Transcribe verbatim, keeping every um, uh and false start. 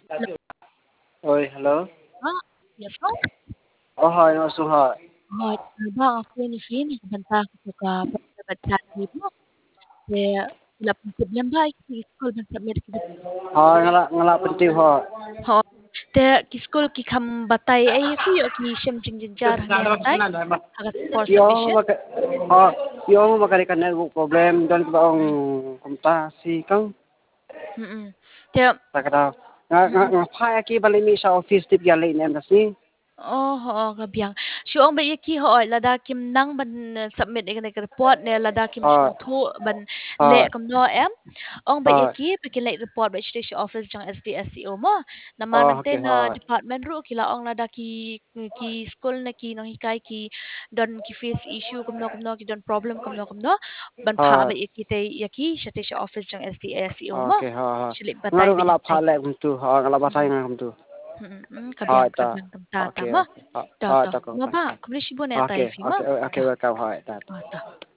Hello. Oi, hello. Ah, iya po? Oh, hi, also hi. Rồi, à, vâng, ako ni Fini, banta ko sa pagkabati mo. Kaya wala pong problema, iskol man sa Amerika. Hi, ngala ngala penting ho. Ho, te kiskol ki kam batay ay kuyo ki siyem jing jing jar hangya batay. Hagas for Yung submission. maka ha, yung makarikan na problem dan ba ang kumta si kang Mm. Te takada. Nga nga mm. nga pa ki bali mi sa office tip ya late na si. Oh, oo, kabiyang. Siya ba iki ho, lada kim nang ban submit ikan report ne lada kim Ha, sung thu ban le ha, kam no em. Ong ba ha. iki bikin late report ba station office jang S D S C O mo. Oh, Naman okay, te na ha. department ru kila ong lada ki ki school na ki nong hikai ki don ki face issue kum no kum no ki don problem kum no kum no ban pha Ha, ba iki te yaki station office jang S D S C O mo. okay, ha, ha. Silik Ngaro batay ba ngala tay. pa le kumtu, ha ngala batay nga kumtu. Mm, mm, Ha, kabiyang ita. kabiyang tam tata Okay, mo. okay. Ha, To ha, to. ita ko. Mo ba? Kumuli sibo na tayo Okay, fi mo. okay, okay, To. welcome, ha, ita. To to.